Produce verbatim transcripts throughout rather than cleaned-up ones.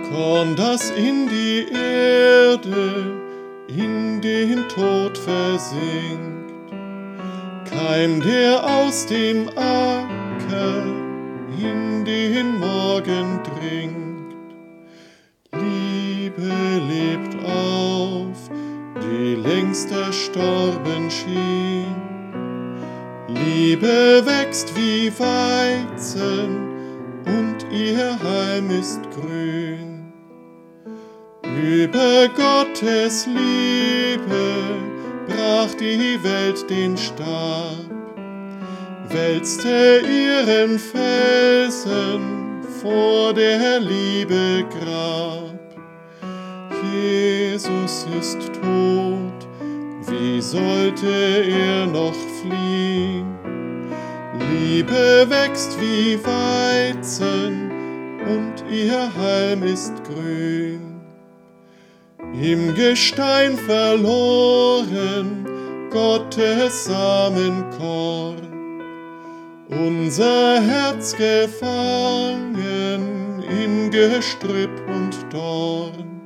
Korn, das in die Erde, in den Tod versinkt, Keim, der aus dem Acker in den Morgen dringt. Liebe lebt auf, die längst erstorben schien. Liebe wächst wie Weizen und ihr Halm ist grün. Über Gottes Liebe brach die Welt den Stab, wälzte ihren Felsen vor der Liebe Grab. Jesus ist tot, wie sollte er noch fliehen? Liebe wächst wie Weizen und ihr Halm ist grün. Im Gestein verloren, Gottes Samenkorn, unser Herz gefangen im Gestrüpp und Dorn.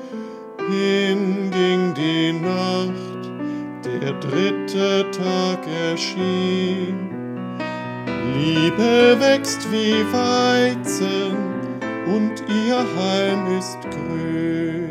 Hinging die Nacht, der dritte Tag erschien. Liebe wächst wie Weizen und ihr Halm ist grün.